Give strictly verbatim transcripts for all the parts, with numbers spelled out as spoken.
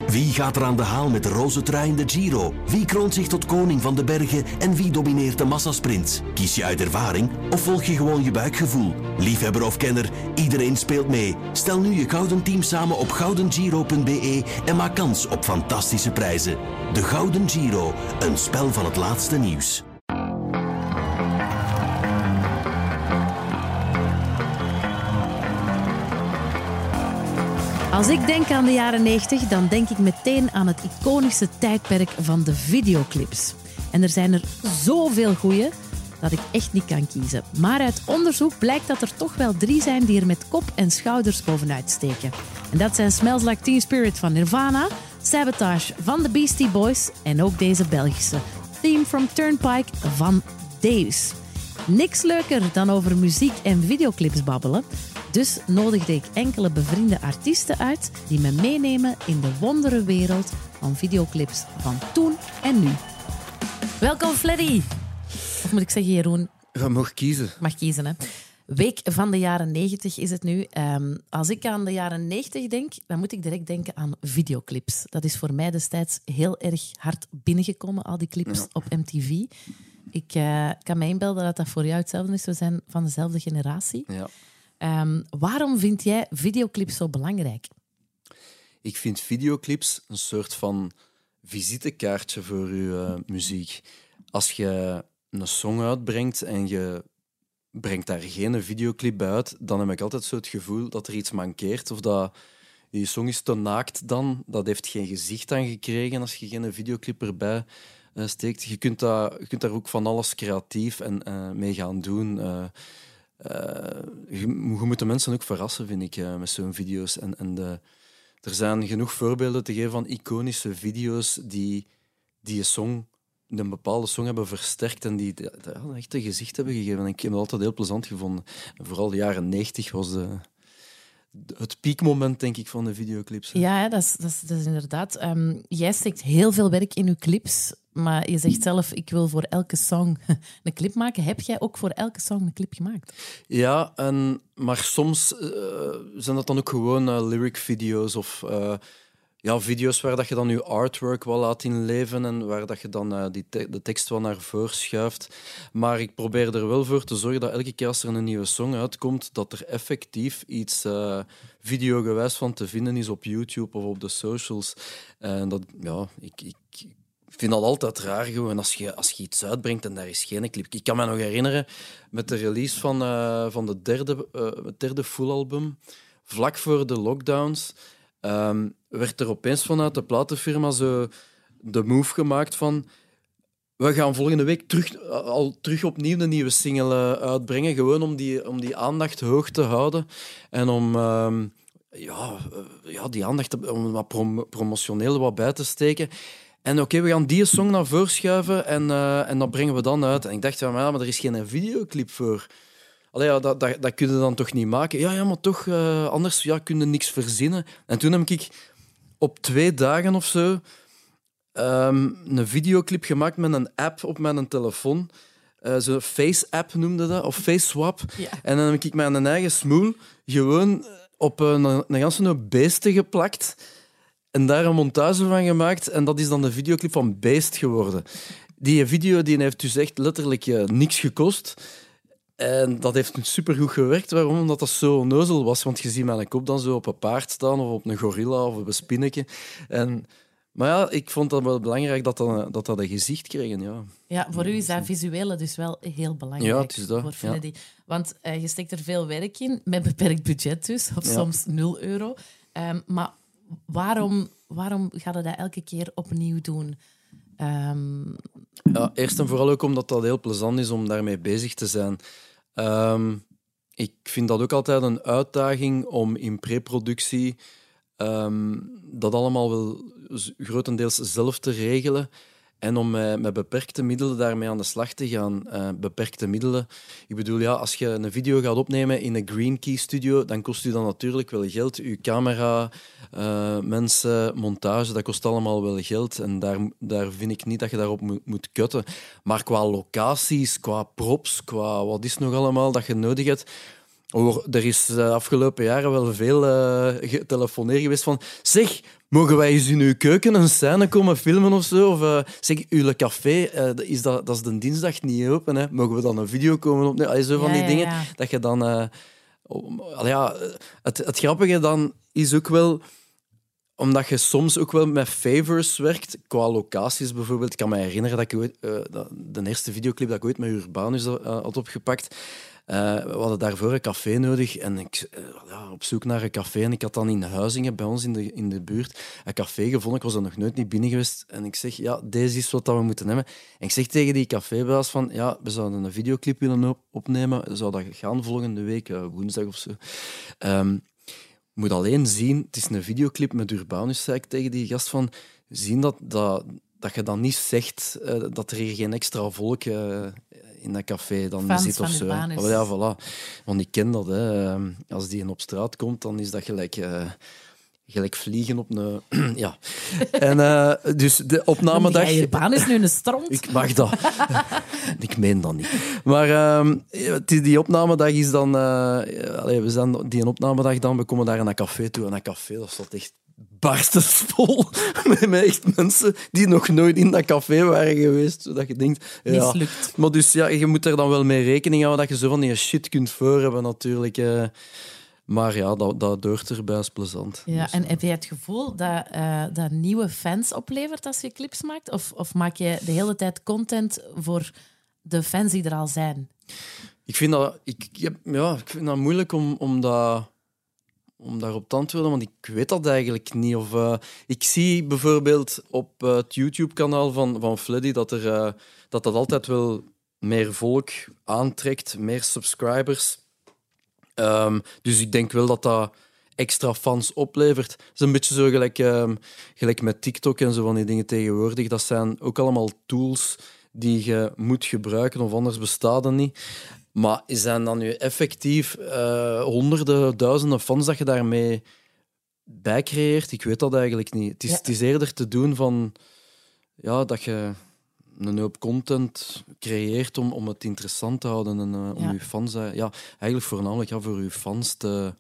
Wie gaat er aan de haal met de roze trui in de Giro? Wie kroont zich tot koning van de bergen en wie domineert de massasprints? Kies je uit ervaring of volg je gewoon je buikgevoel? Liefhebber of kenner, iedereen speelt mee. Stel nu je gouden team samen op gouden giro punt b e en maak kans op fantastische prijzen. De Gouden Giro, een spel van het laatste nieuws. Als ik denk aan de jaren negentig, dan denk ik meteen aan het iconische tijdperk van de videoclips. En er zijn er zoveel goeie dat ik echt niet kan kiezen. Maar uit onderzoek blijkt dat er toch wel drie zijn die er met kop en schouders bovenuit steken. En dat zijn Smells Like Teen Spirit van Nirvana, Sabotage van de Beastie Boys en ook deze Belgische Theme from Turnpike van Deus. Niks leuker dan over muziek en videoclips babbelen. Dus nodigde ik enkele bevriende artiesten uit die me meenemen in de wondere wereld van videoclips van toen en nu. Welkom, Fleddy. Of moet ik zeggen, Jeroen? Je mag kiezen. Mag kiezen, hè. Week van de jaren negentig is het nu. Um, als ik aan de jaren negentig denk, dan moet ik direct denken aan videoclips. Dat is voor mij destijds heel erg hard binnengekomen, al die clips ja. op M T V. Ik uh, kan me inbeelden dat dat voor jou hetzelfde is. We zijn van dezelfde generatie. Ja. Um, waarom vind jij videoclips zo belangrijk? Ik vind videoclips een soort van visitekaartje voor je uh, muziek. Als je een song uitbrengt en je brengt daar geen videoclip bij uit, dan heb ik altijd zo het gevoel dat er iets mankeert of dat die song is te naakt dan. Dat heeft geen gezicht aan gekregen als je geen videoclip erbij uh, steekt. Je kunt, dat, je kunt daar ook van alles creatief en, uh, mee gaan doen. Uh, Uh, je, je moet de mensen ook verrassen, vind ik, uh, met zo'n video's. En, en de, er zijn genoeg voorbeelden te geven van iconische video's die, die een song, een bepaalde song hebben versterkt en die de, de, de, echt een gezicht hebben gegeven. En ik heb het altijd heel plezant gevonden. En vooral de jaren negentig was de, de, het piekmoment, denk ik, van de videoclips. Ja, dat is, dat is, dat is inderdaad. Um, jij steekt heel veel werk in je clips. Maar je zegt zelf, ik wil voor elke song een clip maken. Heb jij ook voor elke song een clip gemaakt? Ja, en, maar soms uh, zijn dat dan ook gewoon uh, lyric-video's of uh, ja, video's waar dat je dan je artwork wel laat inleven en waar dat je dan uh, die te- de tekst wel naar voren schuift. Maar ik probeer er wel voor te zorgen dat elke keer als er een nieuwe song uitkomt, dat er effectief iets uh, videogewijs van te vinden is op YouTube of op de socials. En dat, ja, ik... ik Ik vind dat altijd raar gewoon als je, als je iets uitbrengt en daar is geen clip. Ik kan me nog herinneren met de release van, uh, van de derde, uh, het derde fullalbum, vlak voor de lockdowns, um, werd er opeens vanuit de platenfirma zo de move gemaakt van we gaan volgende week terug, al terug opnieuw een nieuwe single uh, uitbrengen, gewoon om die, om die aandacht hoog te houden en om... Um, ja, uh, ja, die aandacht om wat prom- promotioneel wat bij te steken. En oké, okay, we gaan die song naar voren schuiven en, uh, en dat brengen we dan uit. En ik dacht, ja, maar, maar er is geen videoclip voor. Allee, ja, dat, dat, dat kun je dan toch niet maken? Ja, ja maar toch, uh, anders ja, kun je niks verzinnen. En toen heb ik op twee dagen of zo um, een videoclip gemaakt met een app op mijn telefoon. Uh, Zo'n Face-app noemde dat, of Face-swap. Ja. En dan heb ik mijn eigen smoel gewoon op een, een ganse beesten geplakt. En daar een montage van gemaakt. En dat is dan de videoclip van Beest geworden. Die video die heeft dus echt letterlijk uh, niks gekost. En dat heeft supergoed gewerkt. Waarom? Omdat dat zo onnozel was. Want je ziet mijn kop dan zo op een paard staan of op een gorilla of op een spinnetje. En, maar ja, ik vond dat wel belangrijk dat dat, dat, dat een gezicht kreeg. Ja. Ja, voor u is dat visuele dus wel heel belangrijk. Ja, het is dat. Voor Fleddy. Ja. Want uh, je steekt er veel werk in, met beperkt budget dus. Of ja. soms nul euro. Um, maar... Waarom, waarom ga je dat elke keer opnieuw doen? Um... Ja, eerst en vooral ook omdat dat heel plezant is om daarmee bezig te zijn. Um, ik vind dat ook altijd een uitdaging om in preproductie um, dat allemaal wel grotendeels zelf te regelen. En om met, met beperkte middelen daarmee aan de slag te gaan. Uh, beperkte middelen. Ik bedoel, ja, als je een video gaat opnemen in een Green Key studio, dan kost u dat natuurlijk wel geld. Uw camera, uh, mensen, montage, dat kost allemaal wel geld. En daar, daar vind ik niet dat je daarop moet, moet kutten. Maar qua locaties, qua props, qua wat is nog allemaal dat je nodig hebt, Oh, er is de afgelopen jaren wel veel uh, getelefoneerd geweest van... Zeg, mogen wij eens in uw keuken een scène komen filmen of zo? Of uh, zeg, uw café, uh, is dat, dat is de dinsdag niet open. Hè? Mogen we dan een video komen opnemen? Allee, zo van ja, die ja, dingen. Ja. Dat je dan... Uh, allee, ja, het, het grappige dan is ook wel... Omdat je soms ook wel met favors werkt, qua locaties bijvoorbeeld. Ik kan me herinneren dat ik ooit... Uh, de eerste videoclip dat ik ooit met Urbanus uh, had opgepakt... Uh, we hadden daarvoor een café nodig en ik uh, ja, op zoek naar een café. En ik had dan in Huizingen, bij ons in de, in de buurt, een café gevonden. Ik was er nog nooit niet binnen geweest. En ik zeg, ja, deze is wat we moeten hebben. En ik zeg tegen die cafébaas van, ja, we zouden een videoclip willen op- opnemen. Zou dat gaan volgende week, uh, woensdag of zo. Um, je moet alleen zien, het is een videoclip met Urbanus, zei ik tegen die gast van, zien dat... dat dat je dan niet zegt uh, dat er hier geen extra volk uh, in dat café dan Fans zit of van zo. Urbanus. Ja, voilà. Want ik ken dat. Hè. Uh, als die een op straat komt, dan is dat gelijk, uh, gelijk vliegen op een... ja. En uh, dus de opnamedag... Jij Urbanus nu een stront? Ik mag dat. Ik meen dat niet. Maar uh, die, die opnamedag is dan... Uh, allez, we zijn die opnamedag dan, we komen daar naar een café toe. En dat café, dat staat echt barstensvol met, met echt mensen die nog nooit in dat café waren geweest. Zodat je denkt... Ja. Mislukt. Maar dus ja, je moet er dan wel mee rekening houden dat je zo van die shit kunt voor hebben natuurlijk. Uh, maar ja, dat, dat hoort erbij, is plezant. Ja, dus, en heb jij het gevoel dat uh, dat nieuwe fans oplevert als je clips maakt? Of, of maak je de hele tijd content voor de fans die er al zijn? Ik vind dat, ik, ik heb, ja, ik vind dat moeilijk om, om, dat, om daarop te antwoorden, want ik weet dat eigenlijk niet. Of, uh, ik zie bijvoorbeeld op uh, het YouTube-kanaal van, van Fleddy dat, er, uh, dat dat altijd wel meer volk aantrekt, meer subscribers. Um, dus ik denk wel dat dat extra fans oplevert. Het is een beetje zo gelijk, um, gelijk met TikTok en zo van die dingen tegenwoordig. Dat zijn ook allemaal tools die je moet gebruiken, of anders bestaat het niet. Maar zijn dan nu effectief uh, honderden, duizenden fans dat je daarmee bij creëert? Ik weet dat eigenlijk niet. Het is, ja. het is eerder te doen van... Ja, dat je een hoop content creëert om, om het interessant te houden en uh, om ja. je fans... Uh, ja, eigenlijk voornamelijk ja, voor je fans te...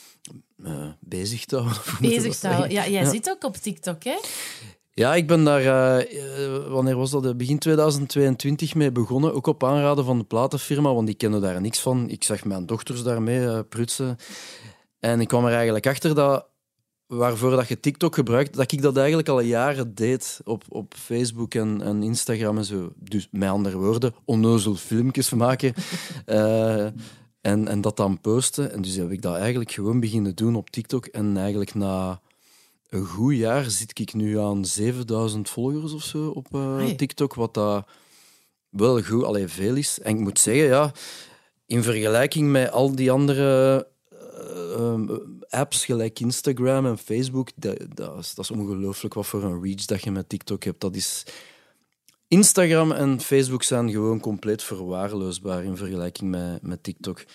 Uh, bezig te houden. Bezig te houden. Ja, jij ja. zit ook op TikTok, hè? Ja, ik ben daar, uh, wanneer was dat? Begin tweeduizend tweeëntwintig mee begonnen. Ook op aanraden van de platenfirma, want die kenden daar niks van. Ik zag mijn dochters daarmee uh, prutsen. En ik kwam er eigenlijk achter dat waarvoor dat je TikTok gebruikt, dat ik dat eigenlijk al jaren deed op, op Facebook en, en Instagram en zo. Dus met andere woorden, onnozel filmpjes maken. uh, en, en dat dan posten. En dus heb ik dat eigenlijk gewoon beginnen doen op TikTok. En eigenlijk na een goed jaar zit ik nu aan zevenduizend volgers of zo op uh, hey. TikTok, wat dat wel goed, allee, veel is. En ik moet zeggen, ja, in vergelijking met al die andere uh, um, apps, gelijk Instagram en Facebook, dat, dat, is, dat is ongelooflijk wat voor een reach dat je met TikTok hebt. Dat is... Instagram en Facebook zijn gewoon compleet verwaarloosbaar in vergelijking met, met TikTok.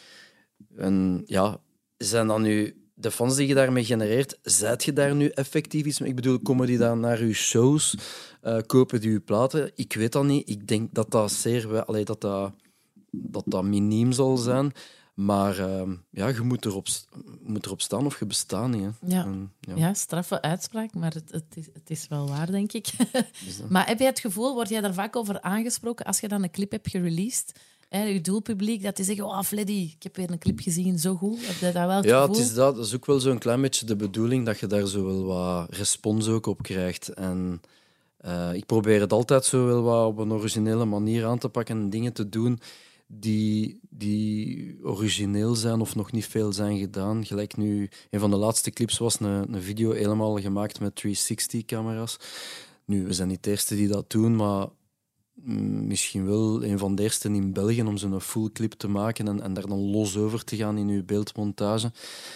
En ja, zijn dan nu... De fans die je daarmee genereert, zijt je daar nu effectief iets mee? Ik bedoel, komen die dan naar je shows? Uh, kopen die je platen? Ik weet dat niet. Ik denk dat dat zeer... Allee, dat, dat, dat dat miniem zal zijn. Maar uh, ja, je moet erop, moet erop staan of je bestaat niet. Hè. Ja. En, ja. ja, straffe uitspraak, maar het, het, is, het is wel waar, denk ik. Maar heb je het gevoel, word jij daar vaak over aangesproken als je dan een clip hebt gereleased? Hè, je doelpubliek, dat die zeggen, oh Fleddy, ik heb weer een clip gezien, zo goed. Heb je dat wel het ja, gevoel? het is dat. Dat is ook wel zo'n klein beetje de bedoeling, dat je daar zo wel wat respons ook op krijgt. En uh, ik probeer het altijd zo wel wat op een originele manier aan te pakken en dingen te doen die, die origineel zijn of nog niet veel zijn gedaan. Gelijk nu, een van de laatste clips was een, een video helemaal gemaakt met driehonderdzestig-camera's. Nu, we zijn niet de eerste die dat doen, maar misschien wel een van de eerste in België om zo'n full clip te maken en, en daar dan los over te gaan in je beeldmontage.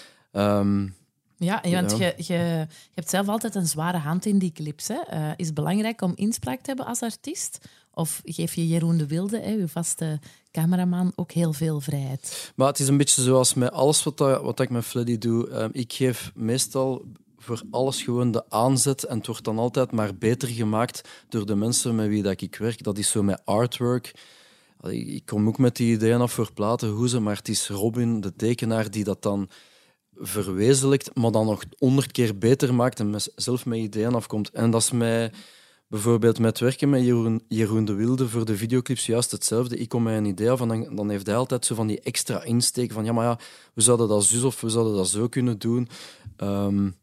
Um, ja, want ja. Je, je, je hebt zelf altijd een zware hand in die clips. Hè? Uh, is het belangrijk om inspraak te hebben als artiest? Of geef je Jeroen de Wilde, hè, uw vaste cameraman, ook heel veel vrijheid? Maar het is een beetje zoals met alles wat, dat, wat ik met Fleddy doe. Um, ik geef meestal voor alles gewoon de aanzet en het wordt dan altijd maar beter gemaakt door de mensen met wie dat ik werk. Dat is zo met artwork. Ik, ik kom ook met die ideeën af voor platen, hoe ze, maar het is Robin, de tekenaar, die dat dan verwezenlijkt, maar dan nog honderd keer beter maakt en met, zelf met ideeën afkomt. En dat is mij bijvoorbeeld met werken met Jeroen, Jeroen de Wilde voor de videoclips juist hetzelfde. Ik kom met een idee af en dan, dan heeft hij altijd zo van die extra insteek van ja, maar ja, we zouden dat zus of we zouden dat zo kunnen doen. Um,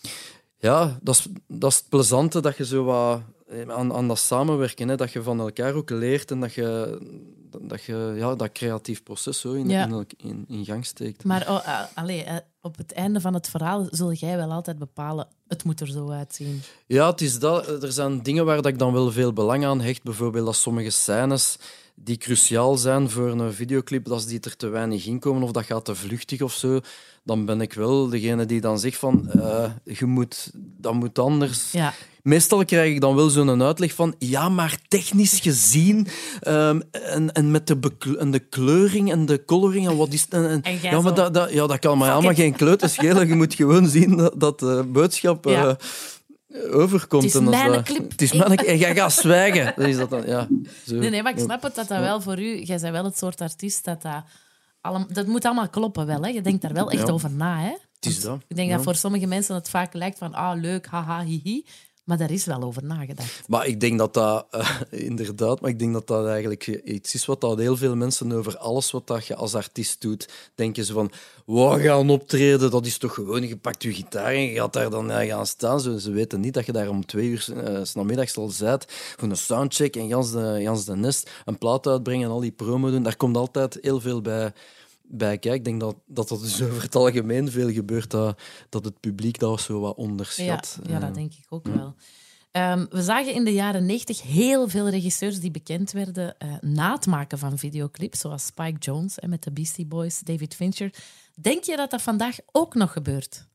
ja, dat is, dat is het plezante, dat je zo wat aan, aan dat samenwerken, hè, dat je van elkaar ook leert en dat je dat, je, ja, dat creatief proces zo in, ja. in, in, in gang steekt. Maar oh, uh, allez, uh, op het einde van het verhaal zul jij wel altijd bepalen, het moet er zo uitzien. Ja, het is dat. Er zijn dingen waar dat ik dan wel veel belang aan hecht. Bijvoorbeeld dat sommige scènes die cruciaal zijn voor een videoclip, dat die er te weinig in komen of dat gaat te vluchtig of zo, dan ben ik wel degene die dan zegt van uh, je moet, dat moet anders. Ja. Meestal krijg ik dan wel zo'n uitleg van ja, maar technisch gezien um, en, en met de, bekle- en de kleuring en de coloring en wat is en, en, en ja, maar dat, dat, ja, dat kan mij allemaal geen kleuten schelen. Je moet gewoon zien dat, dat de boodschap ja. uh, overkomt. Het is en mijn dat, clip. Het is mijn en jij gaat zwijgen. Dat is dat dan, ja, zo. Nee, nee, maar ik snap het dat dat wel voor u... Jij bent wel het soort artiest dat dat... Allem, dat moet allemaal kloppen wel, hè. Je denkt daar wel echt ja. over na, hè. Het is dat. Ik denk ja. dat voor sommige mensen het vaak lijkt van ah, leuk, haha, hihi. Maar daar is wel over nagedacht. Maar ik denk dat dat... Uh, inderdaad, maar ik denk dat dat eigenlijk iets is wat dat heel veel mensen over alles wat dat je als artiest doet, denken ze van, wow, gaan optreden, dat is toch gewoon, je pakt je gitaar en je gaat daar dan uh, gaan staan. Ze, ze weten niet dat je daar om twee uur uh, 's namiddags al zit voor een soundcheck en gans de, gans de nest, een plaat uitbrengen en al die promo doen. Daar komt altijd heel veel bij... bij kijk. Ik denk dat, dat dat dus over het algemeen veel gebeurt, dat, dat het publiek dat zo wat onderschat. Ja, ja dat denk ik ook ja. wel. Um, we zagen in de jaren negentig heel veel regisseurs die bekend werden uh, na het maken van videoclips, zoals Spike Jonze eh, met de Beastie Boys, David Fincher. Denk je dat dat vandaag ook nog gebeurt?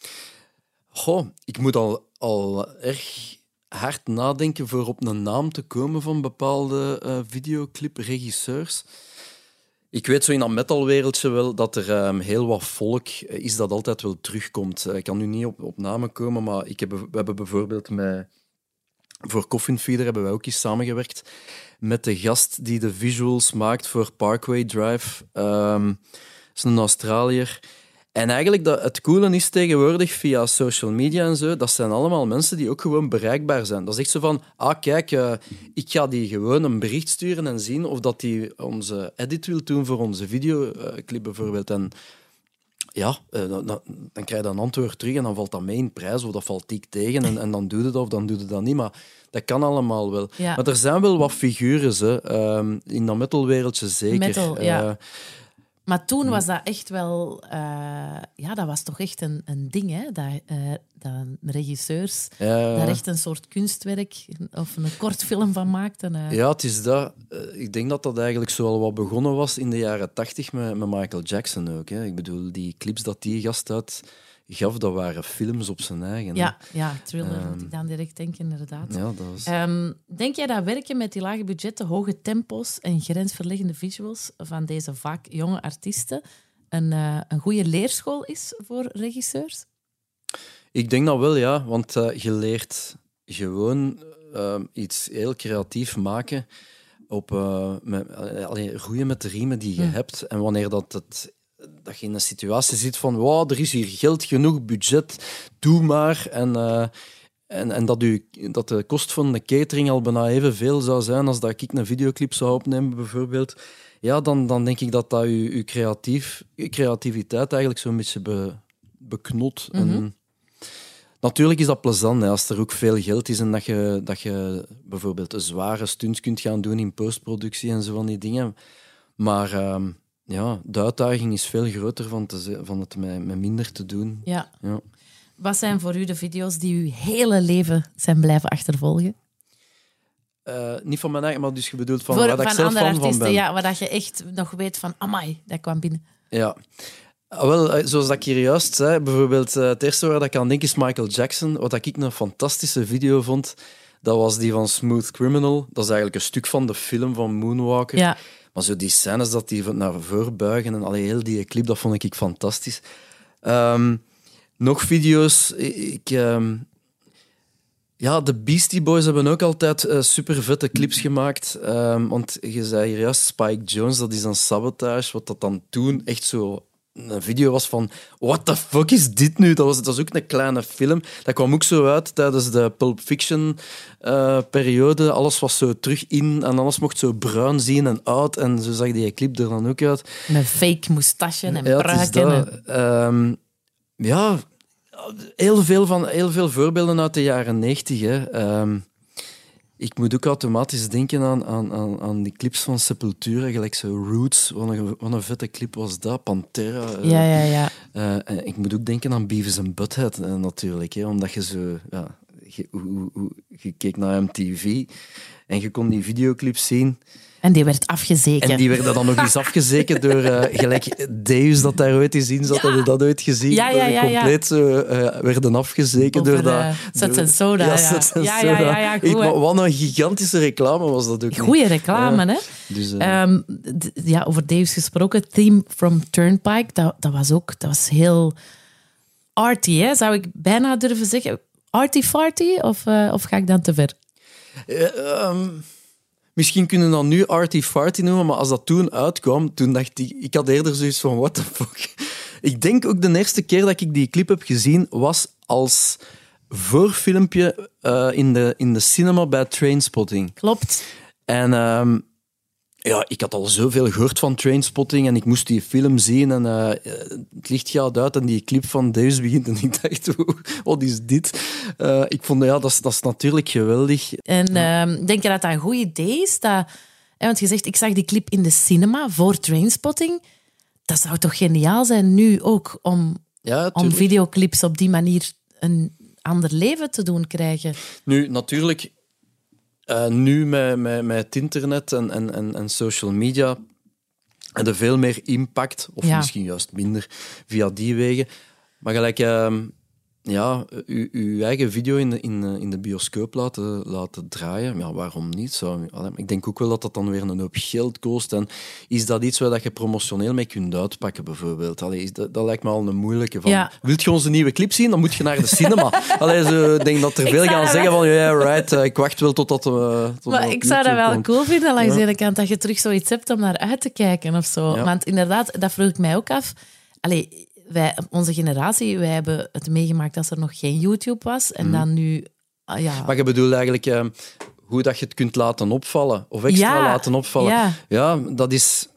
Goh, ik moet al, al erg hard nadenken voor op een naam te komen van bepaalde uh, videoclip-regisseurs. Ik weet zo in dat metalwereldje wel dat er um, heel wat volk is dat altijd wel terugkomt. Ik kan nu niet op, op namen komen, maar ik heb, we hebben bijvoorbeeld met... Voor Coffin Feeder hebben wij ook eens samengewerkt met de gast die de visuals maakt voor Parkway Drive. Um, dat is een Australiër. En eigenlijk, dat, het coole is tegenwoordig via social media en zo, dat zijn allemaal mensen die ook gewoon bereikbaar zijn. Dat is echt zo van, ah kijk, uh, ik ga die gewoon een bericht sturen en zien of dat die onze edit wil doen voor onze videoclip bijvoorbeeld. En ja, uh, dan, dan krijg je een antwoord terug en dan valt dat mee in prijs of dat valt dik tegen en, en dan doe je dat of dan doe je dat niet. Maar dat kan allemaal wel. Ja. Maar er zijn wel wat figuren, hè, um, in dat metalwereldje zeker. Metal, ja. Uh, Maar toen was dat echt wel... Uh, ja, dat was toch echt een, een ding, hè? Dat, uh, dat regisseurs ja. daar echt een soort kunstwerk of een kort film van maakten. Uh. Ja, het is dat. Uh, ik denk dat dat eigenlijk zo al wat begonnen was in de jaren tachtig met, met Michael Jackson ook. Hè. Ik bedoel, die clips dat die gast uit gaf, dat waren films op zijn eigen. Ja, ja, Thriller um, moet ik dan direct denken, inderdaad. Ja, dat was... um, denk jij dat werken met die lage budgetten, hoge tempo's en grensverleggende visuals van deze vaak jonge artiesten een, uh, een goede leerschool is voor regisseurs? Ik denk dat wel, ja. Want uh, je leert gewoon uh, iets heel creatief maken op uh, met, uh, allee, roeien met de riemen die je mm. hebt. En wanneer dat het... dat je in een situatie zit van wow, er is hier geld genoeg, budget, doe maar. En, uh, en, en dat, u, dat de kost van de catering al bijna evenveel zou zijn als dat ik een videoclip zou opnemen, bijvoorbeeld. Ja, dan, dan denk ik dat dat je, je, creatief, je creativiteit eigenlijk zo'n beetje be, beknot. Mm-hmm. En natuurlijk is dat plezant, hè, als er ook veel geld is en dat je, dat je bijvoorbeeld een zware stunt kunt gaan doen in postproductie en zo van die dingen. Maar... Uh, Ja, de uitdaging is veel groter van, te, van het met, met minder te doen. Ja. Ja. Wat zijn voor u de video's die uw hele leven zijn blijven achtervolgen? Uh, niet van mijn eigen, maar dus je bedoelt van voor, waar van ik zelf andere fan artiesten, van ben. Ja, waar dat je echt nog weet van, amai, dat kwam binnen. Ja. Wel, zoals dat ik hier juist zei, bijvoorbeeld het eerste waar ik aan denk is Michael Jackson. Wat ik een fantastische video vond, dat was die van Smooth Criminal. Dat is eigenlijk een stuk van de film van Moonwalker. Ja. Maar zo die scènes dat die naar voren buigen en allee, heel die clip, dat vond ik fantastisch. Um, nog video's. Ik, um, Ja, de Beastie Boys hebben ook altijd uh, super vette clips gemaakt. Um, want je zei hier juist Spike Jonze, dat is een Sabotage. Wat dat dan toen echt zo een video was van what the fuck is dit nu? Dat was, dat was ook een kleine film. Dat kwam ook zo uit tijdens de Pulp Fiction uh, periode. Alles was zo terug in en alles mocht zo bruin zien en oud. En zo zag die clip er dan ook uit. Met fake moustache en ja, pruiken. Um, ja, heel veel, van, heel veel voorbeelden uit de jaren negentig. Um, ik moet ook automatisch denken aan, aan, aan, aan die clips van Sepultura, gelijk zo Roots. Wat een, wat een vette clip was dat, Pantera. Uh, ja, ja, ja. Uh, en ik moet ook denken aan Beavis and Butthead uh, natuurlijk, hè, omdat je zo... Ja, je, hoe, hoe, je keek naar M T V en je kon die videoclips zien. En die werd afgezeken. En die werden dan nog eens afgezeken door uh, gelijk Deus dat daar ooit eens in zat. Ja. Hadden dat ooit gezien? Ja, ja, ja, ja. Compleet zo uh, werden afgezeken Over, door dat... Uh, Sets en Soda. Ja, ja. Sets en ja, Soda. ja, ja, ja, Hey, maar wat een gigantische reclame was dat ook. Goeie reclame, ja. Hè? Dus, uh... um, d- ja, over Deus gesproken. Theme from Turnpike, dat, dat was ook dat was heel arty, hè? Zou ik bijna durven zeggen. Arty-farty? Of, uh, of ga ik dan te ver? Uh, um... Misschien kunnen we dat nu Arty Farty noemen, maar als dat toen uitkwam, toen dacht ik... Ik had eerder zoiets van, what the fuck? Ik denk ook de eerste keer dat ik die clip heb gezien, was als voorfilmpje uh, in, de, in de cinema bij Trainspotting. Klopt. En um, ja, ik had al zoveel gehoord van Trainspotting en ik moest die film zien en uh, het licht gaat uit en die clip van Deus begint en ik dacht, wat is dit? Uh, ik vond, ja, dat is, dat is natuurlijk geweldig. En ja. uh, denk je dat dat een goed idee is? Dat, hè, want je zegt, ik zag die clip in de cinema voor Trainspotting. Dat zou toch geniaal zijn nu ook om, ja, om videoclips op die manier een ander leven te doen krijgen? Nu, natuurlijk... Uh, nu met, met, met het internet en, en, en, en social media hebben er veel meer impact, of ja. misschien juist minder, via die wegen. Maar gelijk, uh, ja, uw, uw eigen video in de, in, in de bioscoop laten, laten draaien, ja, waarom niet? Zo, ik denk ook wel dat dat dan weer een hoop geld kost. En is dat iets waar dat je promotioneel mee kunt uitpakken, bijvoorbeeld? Allee, is dat, dat lijkt me al een moeilijke. Van, ja. Wilt je onze nieuwe clip zien? Dan moet je naar de cinema. Allee, zo, ik denk dat er veel gaan zeggen van, ja, yeah, right, uh, ik wacht wel tot dat... Uh, tot maar dat ik zou dat wel komt. cool vinden, langs de ja. ene kant, dat je terug zoiets hebt om naar uit te kijken of zo. Ja. Want inderdaad, dat vroeg ik mij ook af. Allee, wij, onze generatie, wij hebben het meegemaakt als er nog geen YouTube was. En mm. dan nu... Uh, ja. Maar je bedoelt eigenlijk uh, hoe dat je het kunt laten opvallen. Of extra ja. laten opvallen. Ja, ja dat, is,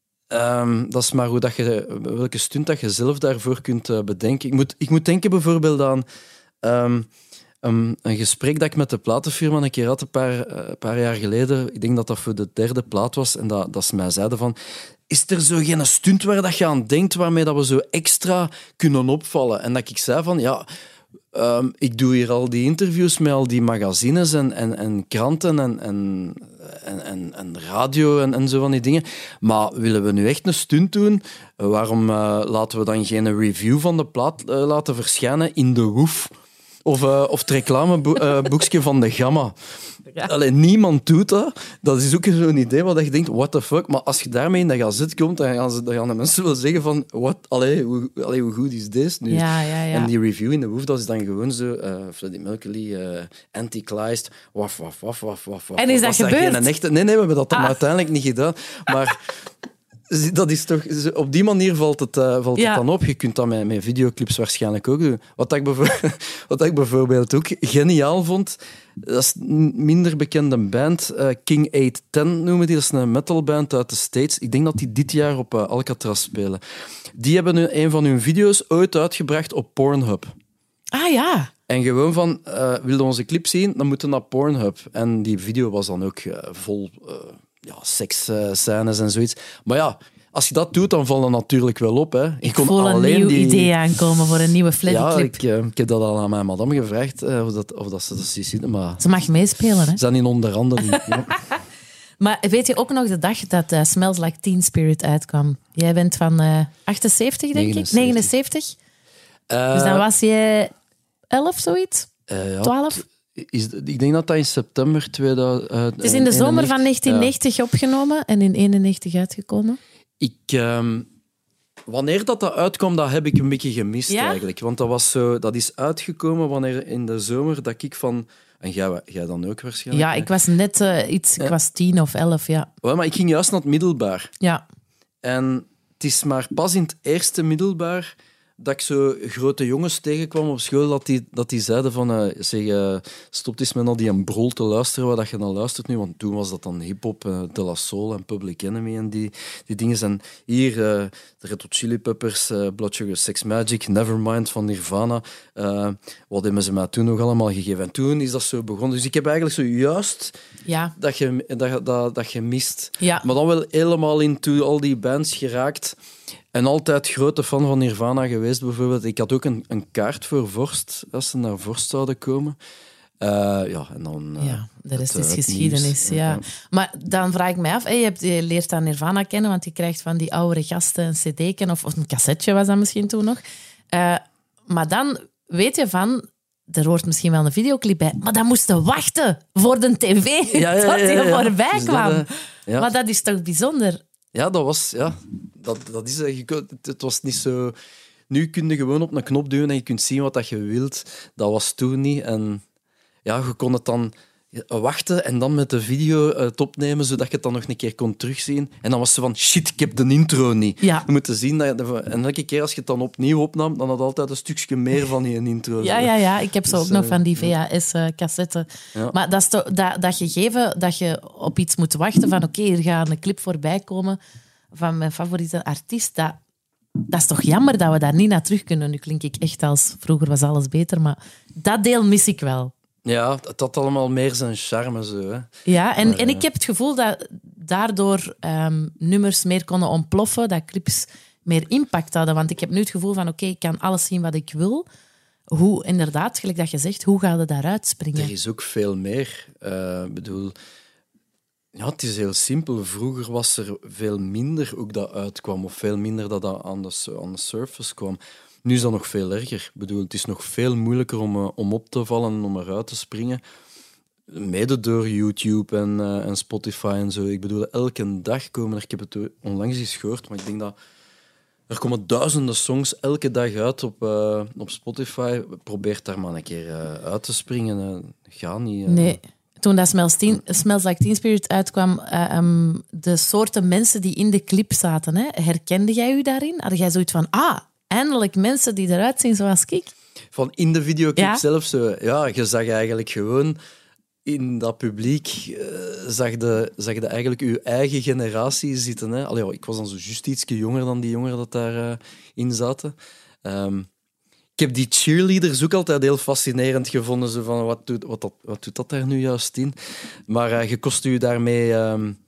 um, dat is maar hoe dat je, welke stunt dat je zelf daarvoor kunt uh, bedenken. Ik moet, ik moet denken bijvoorbeeld aan... Um, Um, een gesprek dat ik met de platenfirma een keer had, een paar, uh, paar jaar geleden. Ik denk dat dat voor de derde plaat was. En dat, dat ze mij zeiden van... Is er zo geen stunt waar dat je aan denkt, waarmee dat we zo extra kunnen opvallen? En dat ik zei van... ja, um, ik doe hier al die interviews met al die magazines en, en, en kranten en, en, en, en radio en, en zo van die dingen. Maar willen we nu echt een stunt doen? Waarom uh, laten we dan geen review van de plaat uh, laten verschijnen in de Woef? Of, uh, of het reclameboekje uh, van de Gamma. Ja. Allee, niemand doet dat. Dat is ook zo'n idee wat je denkt, what the fuck. Maar als je daarmee in de gazet komt, dan gaan, ze, dan gaan de mensen wel zeggen van, what? Allee, hoe, allee, hoe goed is deze nu? Ja, ja, ja. En die review in de Woef, dat is dan gewoon zo, uh, Freddie Mercury, uh, Antichrist, waf, waf, waf, waf, waf. En is dat gebeurd? Geen echte... Nee, nee, we hebben dat dan ah. uiteindelijk niet gedaan. Maar... Dat is toch, op die manier valt het, uh, valt ja. het dan op. Je kunt dat met, met videoclips waarschijnlijk ook doen. Wat ik, bijvoorbeeld, wat ik bijvoorbeeld ook geniaal vond, dat is een minder bekende band, uh, King eight ten noemen die. Dat is een metalband uit de States. Ik denk dat die dit jaar op uh, Alcatraz spelen. Die hebben nu een van hun video's ooit uitgebracht op Pornhub. Ah ja. En gewoon van, uh, wilde onze clip zien, dan moeten we naar Pornhub. En die video was dan ook uh, vol... Uh, Ja, seksscènes en zoiets. Maar ja, als je dat doet, dan valt het natuurlijk wel op. Hè. Ik, ik kon voel een alleen nieuw die... idee aankomen voor een nieuwe Fleddy-clip. Ja, ik, uh, ik heb dat al aan mijn madame gevraagd, uh, of, dat, of dat ze dat zien. Maar ze mag meespelen, hè? Ze zijn in onder andere niet. Ja. Maar weet je ook nog de dag dat uh, Smells Like Teen Spirit uitkwam? Jij bent van uh, achtenzeventig, denk negenenzeventig. Ik? negenenzeventig. Uh, dus dan was je elf, zoiets? Uh, ja, twaalf? Is, ik denk dat dat in september tweeduizend... Uh, het is in de zomer van negentien negentig ja. opgenomen en in eenennegentig uitgekomen. Ik... Um, wanneer dat, dat uitkwam, dat heb ik een beetje gemist, ja? eigenlijk. Want dat, was zo, dat is uitgekomen wanneer in de zomer dat ik van, En jij, jij dan ook waarschijnlijk? Ja, ik was net uh, iets... Ja. Ik was tien of elf, ja. Well, maar ik ging juist naar het middelbaar. Ja. En het is maar pas in het eerste middelbaar dat ik zo grote jongens tegenkwam op school, dat die, dat die zeiden van, uh, zeg, uh, stop eens met al die brol te luisteren, wat je dan luistert nu, want toen was dat dan hip-hop, uh, De La Soul en Public Enemy en die, die dingen. En hier, uh, de Red Hot Chili Peppers, uh, Blood Sugar Sex Magic, Nevermind van Nirvana. Uh, wat hebben ze mij toen nog allemaal gegeven? En toen is dat zo begonnen. Dus ik heb eigenlijk zojuist ja. dat, je, dat, dat, dat je mist. Ja. Maar dan wel helemaal into al die bands geraakt. En altijd grote fan van Nirvana geweest, bijvoorbeeld. Ik had ook een, een kaart voor Vorst, als ze naar Vorst zouden komen. Uh, ja, en dan... Uh, ja, de rest het, is uh, geschiedenis, ja. ja. Maar dan vraag ik mij af, je, hebt, je leert aan Nirvana kennen, want je krijgt van die oudere gasten een cd'tje, of, of een cassetje was dat misschien toen nog. Uh, maar dan weet je van... Er hoort misschien wel een videoclip bij, maar dan moesten wachten voor de tv ja, ja, tot hij ja, ja, ja. voorbij dus kwam. Dat, uh, ja. Maar dat is toch bijzonder? Ja, dat was... Ja, dat, dat is, het was niet zo... Nu kun je gewoon op een knop duwen en je kunt zien wat dat je wilt. Dat was toen niet. En ja, je kon het dan wachten en dan met de video het opnemen, zodat je het dan nog een keer kon terugzien. En dan was ze van, shit, ik heb de intro niet. Ja. Je moet zien dat je... En elke keer als je het dan opnieuw opnam, dan had altijd een stukje meer van die intro. Ja, ja, ja. Ik heb zo dus, ook nog van die V H S-cassetten. Ja. Maar dat, is toch, dat, dat gegeven dat je op iets moet wachten van oké, okay, er gaat een clip voorbij komen van mijn favoriete artiest, dat, dat is toch jammer dat we daar niet naar terug kunnen. Nu klink ik echt als vroeger was alles beter, maar dat deel mis ik wel. Ja, het had allemaal meer zijn charme. Zo, hè. Ja, en, maar, en ik heb het gevoel dat daardoor um, nummers meer konden ontploffen, dat clips meer impact hadden. Want ik heb nu het gevoel van, oké, okay, ik kan alles zien wat ik wil. Hoe, inderdaad, gelijk dat je zegt, hoe ga je daaruit springen? Er is ook veel meer. Ik uh, bedoel... Ja, het is heel simpel. Vroeger was er veel minder ook dat uitkwam, of veel minder dat, dat aan, de, aan de surface kwam. Nu is dat nog veel erger. Ik bedoel, het is nog veel moeilijker om, uh, om op te vallen en om eruit te springen. Mede door YouTube en, uh, en Spotify en zo. Ik bedoel, elke dag komen er... Ik heb het onlangs eens gehoord, maar ik denk dat... Er komen duizenden songs elke dag uit op, uh, op Spotify. Probeer daar maar een keer uh, uit te springen. Uh, ga niet... Uh... Nee. Toen dat Smells, teen, Smells Like Teen Spirit uitkwam, uh, um, de soorten mensen die in de clip zaten, hè, herkende jij u daarin? Had jij zoiets van, ah, eindelijk mensen die eruit zien zoals ik? Van in de videoclip ja? zelf zo. Ja, je zag eigenlijk gewoon in dat publiek, uh, zag, de, zag je eigenlijk je eigen generatie zitten. Hè. Allee, ik was dan zo juist ietsje jonger dan die jongeren dat daarin uh, in zaten. Um, Ik heb die cheerleaders ook altijd heel fascinerend gevonden. Zo van, wat, doet, wat, dat, wat doet dat daar nu juist in? Maar uh, je kost je daarmee... Um...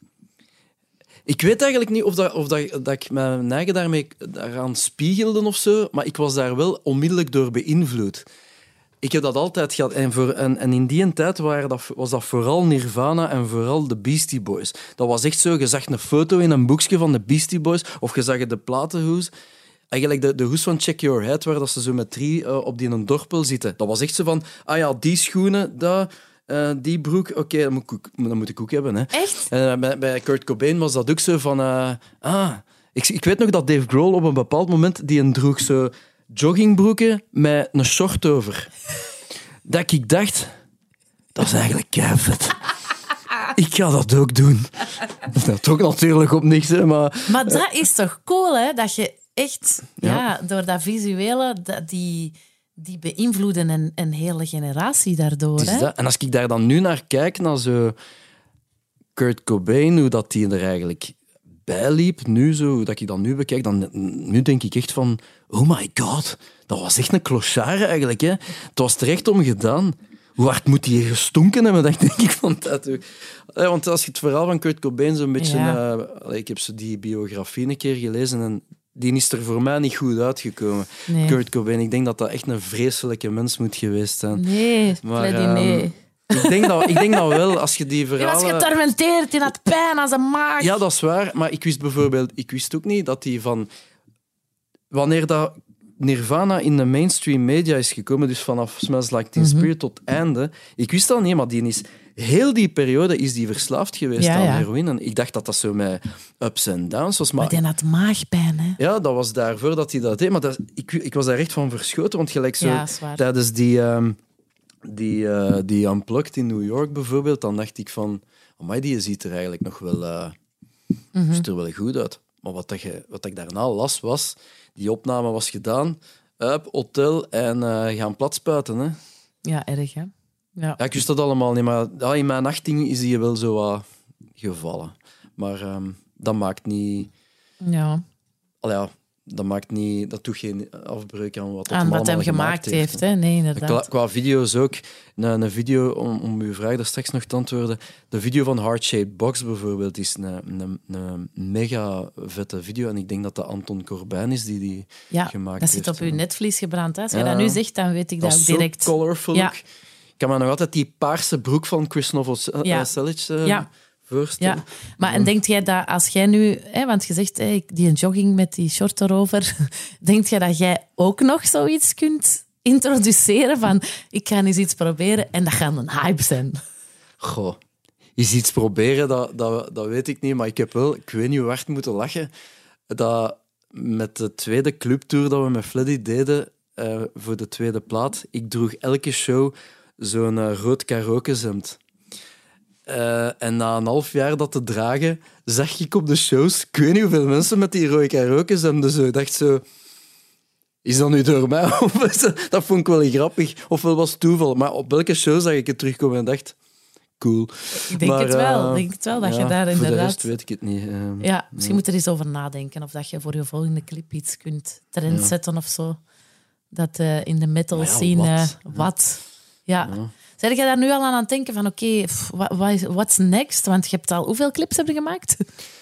Ik weet eigenlijk niet of, dat, of dat, dat ik mijn eigen daarmee daaraan spiegelde of zo, maar ik was daar wel onmiddellijk door beïnvloed. Ik heb dat altijd gehad. En, voor, en, en in die tijd waren dat, was dat vooral Nirvana en vooral de Beastie Boys. Dat was echt zo, je zag een foto in een boekje van de Beastie Boys, of je zag de platenhoes... Eigenlijk de, de hoes van Check Your Head, waar dat ze zo met drie uh, op die een dorpel zitten. Dat was echt zo van, ah ja, die schoenen, dat, uh, die broek, oké, okay, dat, dat moet ik ook hebben. Hè. Echt? Uh, bij, bij Kurt Cobain was dat ook zo van, uh, ah, ik, ik weet nog dat Dave Grohl op een bepaald moment, die een droeg zo joggingbroeken met een short over. Dat ik dacht, dat is eigenlijk keivet. Ik ga dat ook doen. Dat trok natuurlijk op niks, hè, maar... Maar dat is toch cool, hè, dat je... Echt, ja. ja, door dat visuele, dat die, die beïnvloeden een, een hele generatie daardoor. Hè? Dat. En als ik daar dan nu naar kijk, naar zo Kurt Cobain, hoe dat die er eigenlijk bijliep, nu zo, hoe dat ik dat nu bekijk, dan nu denk ik echt van, oh my god, dat was echt een clochard eigenlijk. Hè? Het was terecht om gedaan. Hoe hard moet die gestonken hebben? Dat denk ik van dat ook. Ja, want als je het verhaal van Kurt Cobain zo'n beetje... Ja. Uh, ik heb zo die biografie een keer gelezen en die is er voor mij niet goed uitgekomen. Nee. Kurt Cobain, ik denk dat dat echt een vreselijke mens moet geweest zijn. Nee, maar, Freddy, um, nee. Ik denk, dat, ik denk dat wel, als je die verhalen... Je was getormenteerd, je had pijn aan zijn maag. Ja, dat is waar. Maar ik wist bijvoorbeeld... Ik wist ook niet dat die van... Wanneer dat Nirvana in de mainstream media is gekomen, dus vanaf Smells Like Teen Spirit mm-hmm. tot het einde, ik wist dat niet, maar die is... Heel die periode is die verslaafd geweest ja, aan ja. heroïne. En ik dacht dat dat zo met ups en downs was. Maar, maar die had maagpijn, hè? Ja, dat was daarvoor dat hij dat deed. Maar dat, ik, ik was daar echt van verschoten, want gelijk zo ja, tijdens die... Um, die, uh, die Unplugged in New York bijvoorbeeld, dan dacht ik van, amai, die ziet er eigenlijk nog wel, uh, mm-hmm. ziet er wel goed uit. Maar wat, dat je, wat ik daarna las was, die opname was gedaan, up, hotel en uh, gaan platspuiten. Hè. Ja, erg hè. Ja. Ja, ik wist dat allemaal niet, maar ja, in mijn achting is die wel zo uh, gevallen. Maar um, dat maakt niet... Ja. Al ja, dat maakt niet... Dat doet geen afbreuk aan wat, aan hem, wat hem gemaakt heeft. heeft hè? Nee, inderdaad. Qua, qua video's ook. Een, een video, om, om uw vraag daar straks nog te antwoorden. De video van Heart Shaped Box bijvoorbeeld is een, een, een mega vette video. En ik denk dat dat Anton Corbijn is die die ja, gemaakt heeft. Dat zit op uw netvlies gebrand. Hè? Als je ja, dat nu zegt, dan weet ik dat, dat ook direct. Dat is zo colorful. Ja. Ik kan me nog altijd die paarse broek van Chris Novoselic uh, ja. voorstellen. Ja. Maar en denkt jij dat als jij nu... Hè, want je zegt, hè, die een jogging met die short erover. Denkt jij dat jij ook nog zoiets kunt introduceren van ik ga eens iets proberen en dat gaat een hype zijn? Goh, eens iets proberen, dat, dat, dat weet ik niet. Maar ik heb wel, ik weet niet hoe hard moeten lachen, dat met de tweede clubtour dat we met Fleddy deden, uh, voor de tweede plaat, ik droeg elke show zo'n uh, rood karaokezemd. Uh, en na een half jaar dat te dragen, zag ik op de shows, ik weet niet hoeveel mensen met die rode karaokezemden zo. Ik dacht zo, is dat nu door mij? Dat vond ik wel grappig. Ofwel was het toeval. Maar op welke show zag ik het terugkomen en dacht, cool. Ik denk maar, het wel. Uh, Ik denk het wel dat ja, je daar inderdaad... Voor de rest weet ik het niet. Uh, ja, misschien ja. moet je er eens over nadenken of dat je voor je volgende clip iets kunt trendzetten ja. of zo. Dat uh, in de metal ja, scene... Wat? Uh, wat? Ja. ja. Zeg jij daar nu al aan aan het denken van oké, okay, what's next? Want je hebt al... Hoeveel clips heb je gemaakt?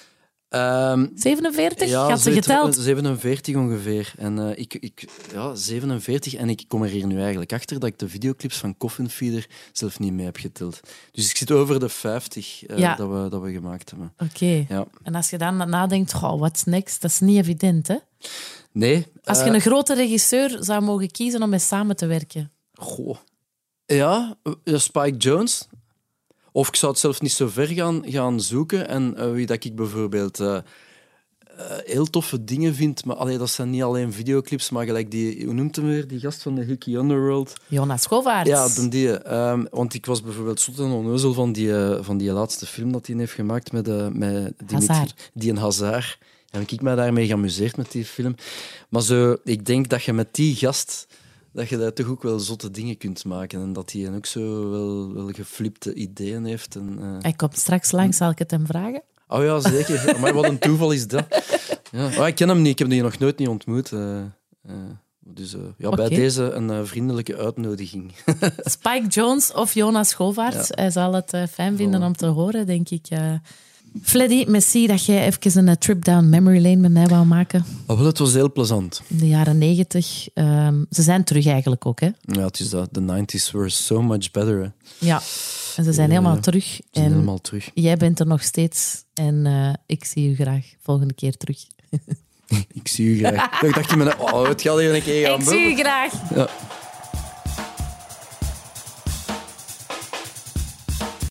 Um, zevenenveertig? Ja, had ze geteld? zevenenveertig ongeveer. En uh, ik, ik, ja, zevenenveertig. En ik kom er hier nu eigenlijk achter dat ik de videoclips van Coffin Feeder zelf niet mee heb geteld. Dus ik zit over de vijftig uh, ja. dat, we, dat we gemaakt hebben. Oké. Okay. Ja. En als je dan nadenkt, oh, what's next? Dat is niet evident, hè? Nee. Als je uh, een grote regisseur zou mogen kiezen om mee samen te werken. Goh. Ja, Spike Jonze. Of ik zou het zelf niet zo ver gaan, gaan zoeken. En uh, wie dat ik bijvoorbeeld uh, uh, heel toffe dingen vind. Maar allee, dat zijn niet alleen videoclips, maar gelijk die... Hoe noemt hem weer? Die gast van de Hickey Underworld. Jonas Govaerts. Ja, dan die. Um, want ik was bijvoorbeeld zot en onnozel van die, uh, van die laatste film dat hij heeft gemaakt met, uh, met Dimitri, die een Hazard. En ik mij daarmee geamuseerd met die film. Maar zo, ik denk dat je met die gast... dat je daar toch ook wel zotte dingen kunt maken. En dat hij ook zo wel, wel geflipte ideeën heeft. En, uh... Hij komt straks langs, zal ik het hem vragen? Oh ja, zeker. Maar wat een toeval is dat. Ja. Maar ik ken hem niet, ik heb die nog nooit niet ontmoet. Uh, uh, dus uh, ja, okay. Bij deze een uh, vriendelijke uitnodiging. Spike Jonze of Jonas Govaerts. Ja. Hij zal het uh, fijn vinden oh. om te horen, denk ik. Uh... Fleddy, merci dat jij even een trip down memory lane met mij wou maken. Oh, wel, het was heel plezant. In de jaren negentig. Um, ze zijn terug eigenlijk ook, hè? Ja, het is dat. De nineties were so much better. Hè. Ja, en ze zijn ja, helemaal terug. Ze zijn en helemaal terug. Jij bent er nog steeds. En uh, ik zie u graag volgende keer terug. Ik zie u graag. Ik dacht je me... Oh, het gaat hier een keer gaan. Ik zie u graag. Ja.